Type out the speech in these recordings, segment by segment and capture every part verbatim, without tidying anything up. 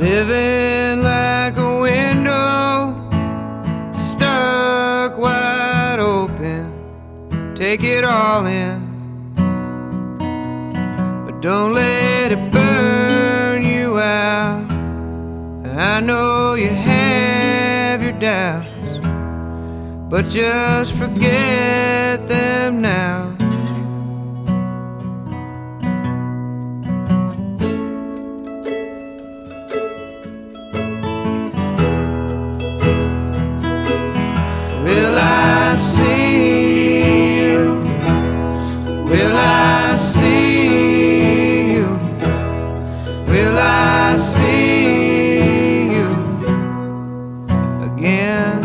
living like a window stuck wide open. Take it all in, but don't let it burn you out. I know you have your doubts, but just forget them now. Will I see you? Will I see you? Will I see you again?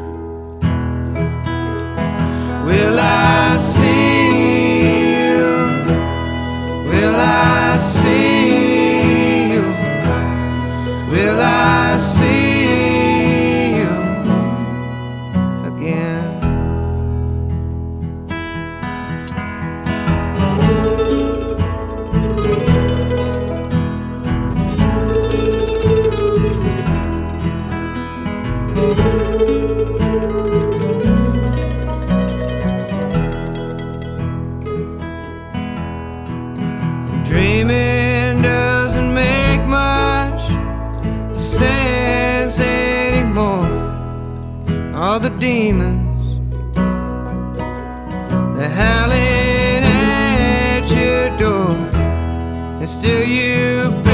Will I see you? Will I see you? Will I see you again? Dreaming doesn't make much sense anymore. All the demons, they're howling at your door, and still you